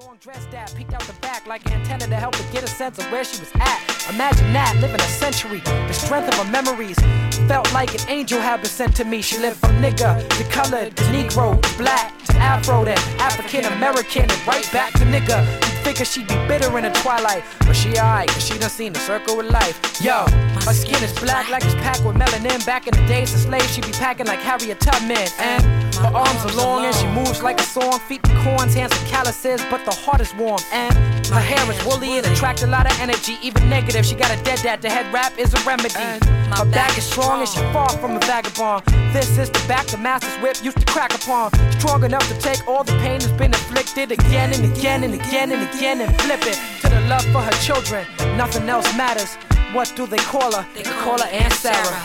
long dress that peeked out the back like an antenna to help her get a sense of where she was at. Imagine that, living a century, the strength of her memories. Felt like an angel had been sent to me. She lived from nigga to colored, to Negro, to black, to Afro, then African American, and right back to nigga. You'd figure she'd be bitter in the twilight, but she alright, cause she done seen the circle of life. Yo, her skin is black like it's packed with melanin. Back in the days of slaves, she'd be packing like Harriet Tubman. And her arms are long and she moves like a song. Feet with corns, hands with calluses, but the heart is warm. And her hair is woolly and attracts a lot of energy. Even negative, she got a dead dad. The head wrap is a remedy. Her back is strong and she far from a vagabond. This is the back the master's whip used to crack upon. Strong enough to take all the pain that's been inflicted again and again and again and again and flip it to the love for her children. Nothing else matters. What do they call her? They call her Aunt Sarah.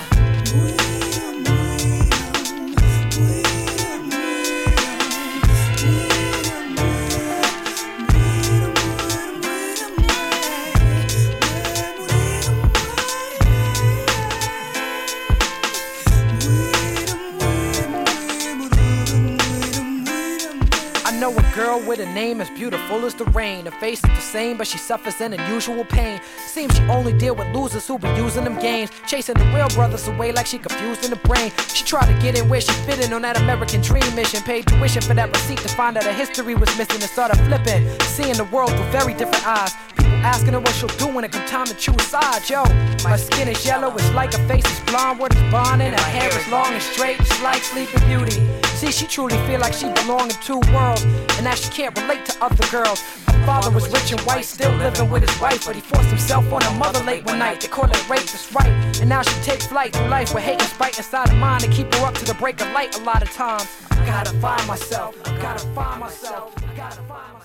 I know a girl with a name as beautiful as the rain. Her face is the same, but she suffers an unusual pain. Seems she only deal with losers who be using them games, chasing the real brothers away like she confused in the brain. She tried to get in where she fit in on that American dream mission. Paid tuition for that receipt to find out her history was missing and started flipping, seeing the world through very different eyes. People asking her what she'll do when it come time to choose sides. Yo, her skin is yellow, it's like her face is blonde, word is bond, and her hair is long and straight, just like Sleeping Beauty. See, she truly feel like she belong in two worlds, and that she can't relate to other girls. Her father was rich and white, still living with his wife, but he forced himself on her mother late one night. They call it rape, that's right. And now she takes flight through life with hate and spite inside her mind to keep her up to the break of light a lot of times. I gotta find myself, I gotta find myself, I gotta find myself.